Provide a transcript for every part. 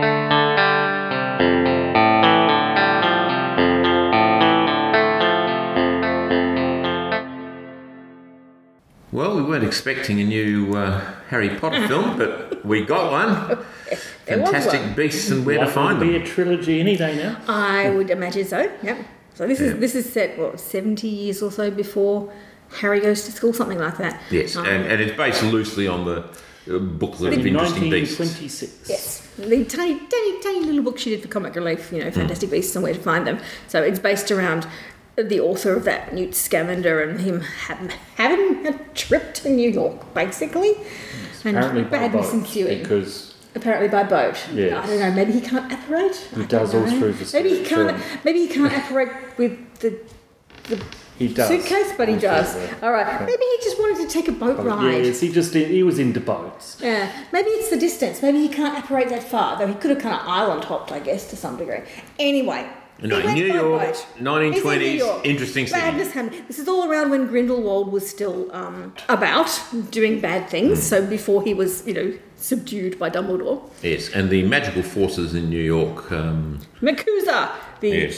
Well, we weren't expecting a new Harry Potter film, but we got one. Fantastic Beasts and Where to Find Them. Be a trilogy any day now. I would imagine so. Yep. So this is set 70 years or so before Harry goes to school, something like that. Yes, and it's based loosely on the booklet of Interesting Beasts. 1926. Yes, the tiny little book she did for Comic Relief, Fantastic Beasts and Where to Find Them. So it's based around the author of that, Newt Scamander, and him having a trip to New York, basically. Yes, and apparently by badness boat, ensuing. because apparently by boat. Yes. I don't know. Maybe he can't apparate. He does all through the Maybe he can't. film. Maybe he can't apparate with the he does. suitcase, but he does. Yeah. All right. Maybe he just wanted to take a boat ride. Yes, he was into boats. Yeah. Maybe it's the distance. Maybe he can't apparate that far, though he could have kind of island hopped, I guess, to some degree. Anyway. No, he went New by York, boat. 1920s, He's in New York. interesting city. Badness happened. This is all around when Grindelwald was still about doing bad things. So before he was, subdued by Dumbledore. Yes, and the magical forces in New York. MACUSA. Yes.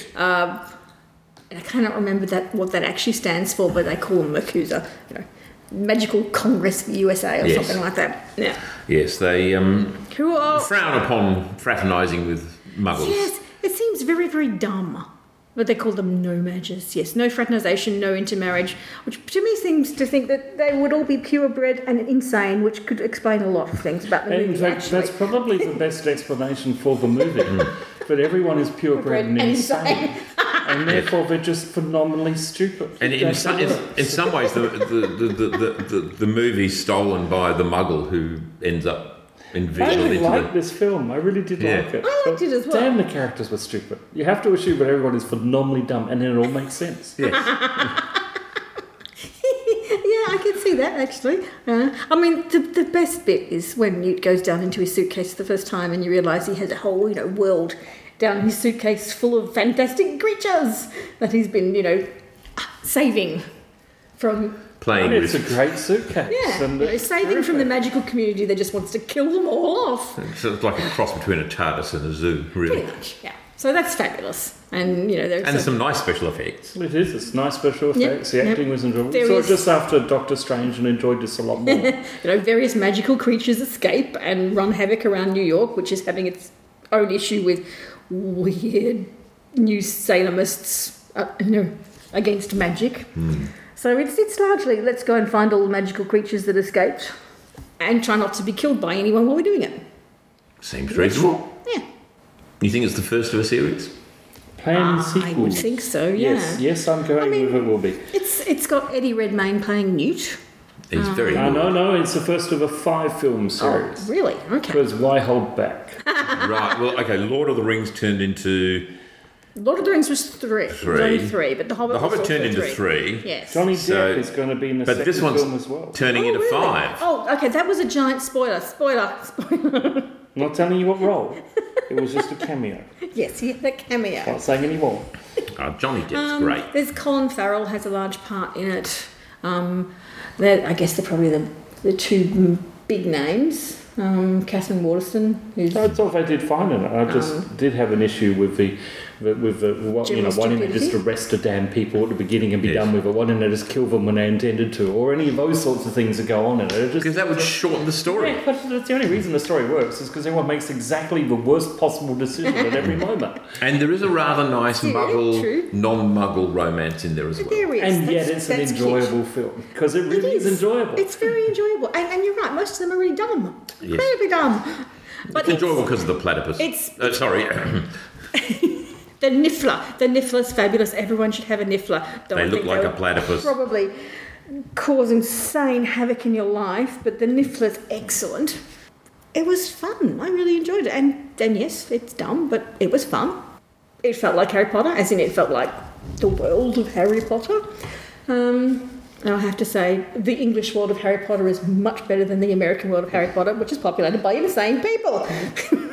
I cannot remember what that actually stands for, but they call them MACUSA. Magical Congress of the USA or something like that. Yeah. Yes, they Who are frown upon fraternising with muggles. Yes, it seems very, very dumb. But they call them no mages. Yes, no fraternisation, no intermarriage, which to me seems to think that they would all be purebred and insane, which could explain a lot of things about the movie. In fact, actually. that's probably the best explanation for the movie. But everyone is purebred and insane. And therefore they're just phenomenally stupid. And in some ways, the movie's stolen by the muggle who ends up I invisible really into liked this film. I really did like it. I liked it as well. Damn, the characters were stupid. You have to assume that everyone is phenomenally dumb, and then it all makes sense. Yes. Yeah, I can see that actually. The best bit is when Newt goes down into his suitcase the first time, and you realise he has a whole world down his suitcase full of fantastic creatures that he's been saving from. Playing It's with. a great suitcase. Yeah, and saving from the magical community that just wants to kill them all off. So it's like a cross between a TARDIS and a zoo, really. Pretty much, yeah. So that's fabulous. And, And some nice special effects. It is. It's nice special effects. Yep, The acting was enjoyable. There We saw is- it just after Doctor Strange and enjoyed this a lot more. various magical creatures escape and run havoc around New York, which is having its own issue with weird New Salemists, against magic. So it's largely, let's go and find all the magical creatures that escaped and try not to be killed by anyone while we're doing it. Seems reasonable. Yeah. You think it's the first of a series? Planned I would sequels. think so, yeah. Yes, I'm going with it will be. It's got Eddie Redmayne playing Newt. He's very No, good. no, it's the first of a 5-film series. Oh, really? Okay. Because why hold back? Right, well, okay, Lord of the Rings turned into... Lord of the Rings was 3. It was only 3, but The Hobbit The Hobbit was turned also into 3. Yes. Johnny Depp So- is going to be in the But second this one's film as well. turning into really? 5. Oh, okay, that was a giant spoiler. Spoiler. I'm not telling you what role. It was just a cameo. Yes, he had a cameo. Not saying any more. Oh, Johnny Depp's great. There's Colin Farrell has a large part in it. I guess they're probably the two big names. Catherine Waterston, who's I thought they did fine in it. I just did have an issue with the General wanting to just stupidity. arrest the damn people at the beginning and be Yes. done with it. Wanting to just kill them when they intended to, or any of those sorts of things that go on in it. It just, Because that would shorten the story. yeah, but that's the only reason the story works is because everyone makes exactly the worst possible decision at every moment. And there is a rather nice Yeah, muggle, true. non-muggle romance in there as well. there is. And yet That's- it's an that's cute. enjoyable film because it really It is enjoyable. It's very enjoyable. And you're right, most of them are really dumb. Yes. Incredibly dumb. But It's enjoyable because of the platypus. It's- sorry. the Niffler. The Niffler's fabulous. Everyone should have a Niffler. Don't They I look think like they a would platypus. Probably cause insane havoc in your life, but the Niffler's excellent. It was fun. I really enjoyed it. And yes, it's dumb, but it was fun. It felt like Harry Potter, as in it felt like the world of Harry Potter. And I have to say, the English world of Harry Potter is much better than the American world of Harry Potter, which is populated by insane people.